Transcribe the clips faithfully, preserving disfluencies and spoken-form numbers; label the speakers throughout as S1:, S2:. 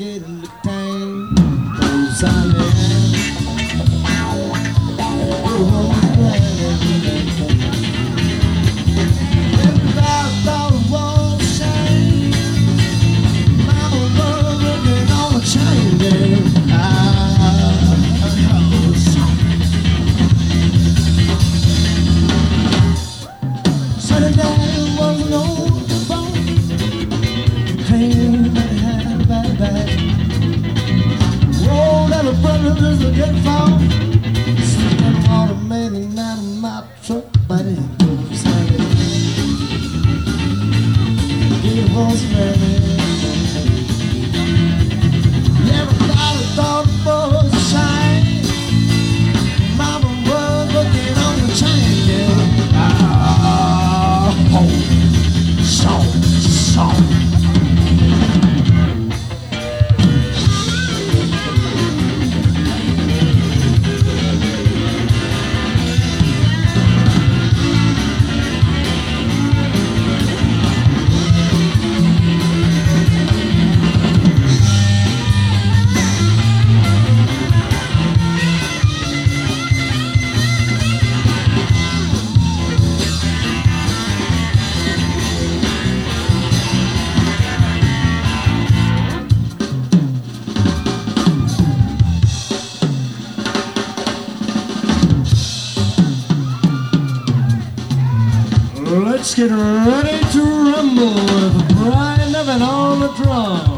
S1: getting the time. Those islands. Brothers will get far. Sleeping water made it out of my truck, but it goes heavy. It was ready. Everybody thought it was a shame. Mama was looking on the chain, yeah. Ah, oh, so, so. Let's get ready to rumble with Brian Evan on the drum.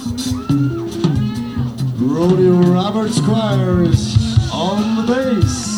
S1: Rodeo Robert Squire is on the bass.